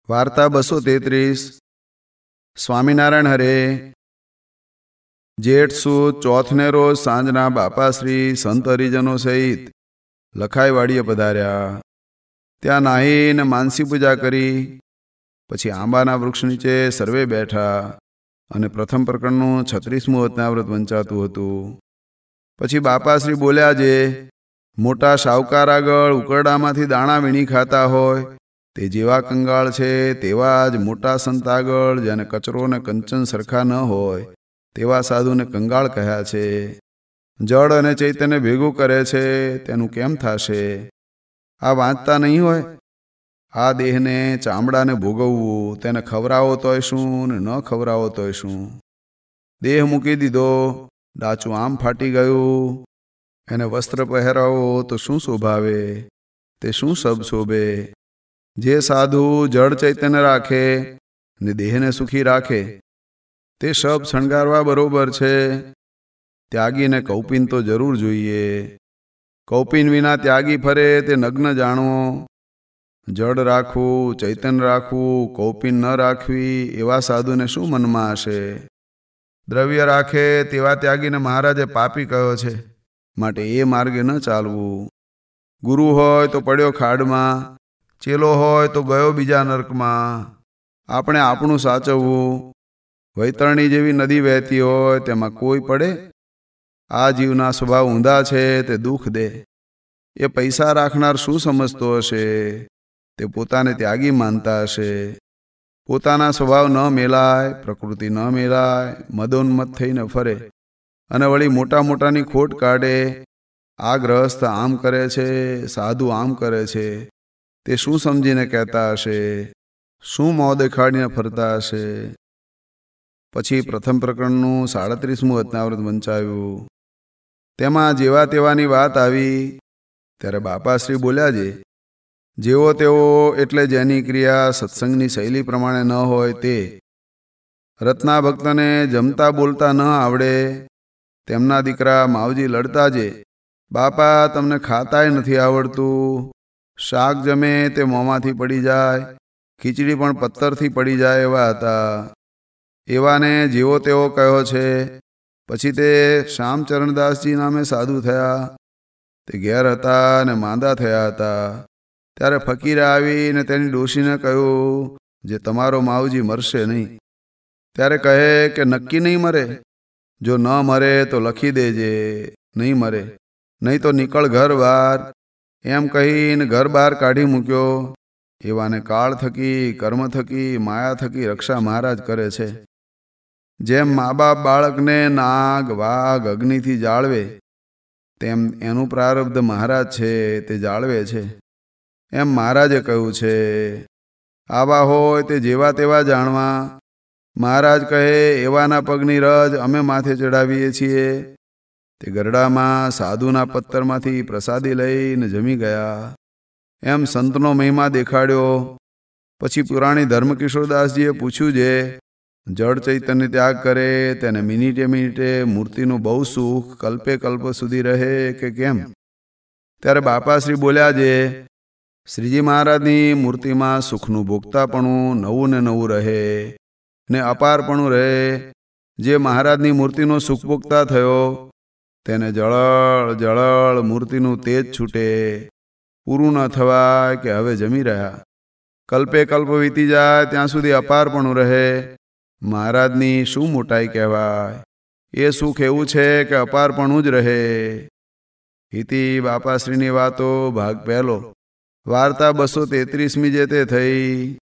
વાર્તા 233 સ્વામિનારાયણ હરે. જેઠ સુદ ચોથને રોજ સાંજના બાપાશ્રી સંત હરિજનો સહિત લખાઈવાડીએ પધાર્યા. ત્યાં નાહીને માનસી પૂજા કરી પછી આંબાના વૃક્ષ નીચે સર્વે બેઠા અને પ્રથમ પ્રકરણનું 36મું અજ્ઞાવ્રત વંચાતું હતું. પછી બાપાશ્રી બોલ્યા, જે મોટા શાહુકાર આગળ ઉકરડામાંથી દાણા વીણી ખાતા હોય તે જેવા કંગાળ છે, તેવા જ મોટા સંત આગળ જેને કચરો ને કંચન સરખા ન હોય તેવા સાધુને કંગાળ કહ્યા છે. જળ અને ચૈતન્ય ભેગું કરે છે તેનું કેમ થશે? આ વાંચતા નહીં હોય? આ દેહને ચામડાને ભોગવવું, તેને ખવરાવો તોય શું ને ન ખવરાવો તોય શું? દેહ મૂકી દીધો, ડાચું આમ ફાટી ગયું, એને વસ્ત્ર પહેરાવો તો શું શોભાવે? તે શું સબ શોભે? જે સાધુ જળ ચૈતન્ય રાખે ને દેહને સુખી રાખે તે શબ શણગારવા બરોબર છે. ત્યાગીને કૌપીન તો જરૂર જોઈએ. કૌપીન વિના ત્યાગી ફરે તે નગ્ન જાણવો. જળ રાખવું, ચૈતન્ય રાખવું, કૌપીન ન રાખવી એવા સાધુને શું મનમાં હશે? દ્રવ્ય રાખે તેવા ત્યાગીને મહારાજે પાપી કહ્યો છે, માટે એ માર્ગે ન ચાલવું. ગુરુ હોય તો પડ્યો ખાડમાં, ચેલો હોય તો ગયો બીજા નર્કમાં. આપણે આપણું સાચવવું. વૈતરણી જેવી નદી વહેતી હોય તેમાં કોઈ પડે? આ જીવના સ્વભાવ ઊંધા છે તે દુઃખ દે. એ પૈસા રાખનાર શું સમજતો હશે? તે પોતાને ત્યાગી માનતા હશે. પોતાના સ્વભાવ ન મેલાય, પ્રકૃતિ ન મેલાય, મદોન્મત્ત થઈને ફરે અને વળી મોટા મોટાની ખોટ કાઢે. આ ગ્રહસ્થ આમ કરે છે, સાધુ આમ કરે છે, તે શું સમજીને કહેતા હશે? શું મોં દેખાડીને ફરતા હશે? પછી પ્રથમ પ્રકરણનું 37મું અજ્ઞાવ્રત વંચાયું. તેમાં જેવા તેવાની વાત આવી ત્યારે બાપાશ્રી બોલ્યા, જે જેવો તેવો એટલે જેની ક્રિયા સત્સંગની શૈલી પ્રમાણે ન હોય તે. રત્ના ભક્તને જમતા બોલતા ન આવડે તેમના દીકરા માવજી લડતા, જે બાપા તમને ખાતાય નથી આવડતું. શાક જમે તે મોંમાંથી પડી જાય, ખીચડી પણ પથ્થરથી પડી જાય એવા હતા. એવાને જેવો તેવો કહ્યો છે. પછી તે શ્યામચરણદાસજી નામે સાધુ થયા. તે ઘેર હતા અને માંદા થયા હતા. ત્યારે ફકીરે આવીને તેની ડોશીને કહ્યું, જે તમારો માવજી મરશે નહીં. ત્યારે કહે કે નક્કી નહીં મરે? જો ન મરે તો લખી દેજે, નહીં મરે, નહીં તો નીકળ ઘર બહાર. એમ કહીને ઘર બહાર કાઢી મૂક્યો. એવાને કાળ થકી, કર્મ થકી, માયા થકી રક્ષા મહારાજ કરે છે. જેમ મા બાપ બાળકને નાગ, વાઘ, અગ્નિથી જાળવે તેમ એનું પ્રારબ્ધ મહારાજ છે તે જાળવે છે. એમ મહારાજે કહ્યું છે. આવા હોય તે જેવા તેવા જાણવા. મહારાજ કહે, એવાના પગની રજ અમે માથે ચડાવીએ છીએ. તે ગરડામાં સાધુના પત્તરમાંથી પ્રસાદી લઈને જમી ગયા. એમ સંતનો મહિમા દેખાડ્યો. પછી પુરાણી ધર્મકિશોરદાસજીએ પૂછ્યું, જે જળ ચૈતન્ય ત્યાગ કરે તેને મિનિટે મિનિટે મૂર્તિનું બહુ સુખ કલ્પે કલ્પ સુધી રહે કે કેમ? ત્યારે બાપાશ્રી બોલ્યા, જે શ્રીજી મહારાજની મૂર્તિમાં સુખનું ભોગતાપણું નવું ને નવું રહે ને અપારપણું રહે. જે મહારાજની મૂર્તિનો સુખ ભોગતા થયો તેને જળળ જળળ મૂર્તિનું તેજ છૂટે. પૂરું ન થવાય કે હવે જમી રહ્યા. કલ્પે કલ્પ વીતી જાય ત્યાં સુધી અપારપણું રહે. મહારાજની શું મોટાઈ કહેવાય? એ સુખ એવું છે કે અપારપણું જ રહે. ઇતિ બાપાશ્રીની વાતો ભાગ પહેલો. વાર્તા 233મી જે તે થઈ.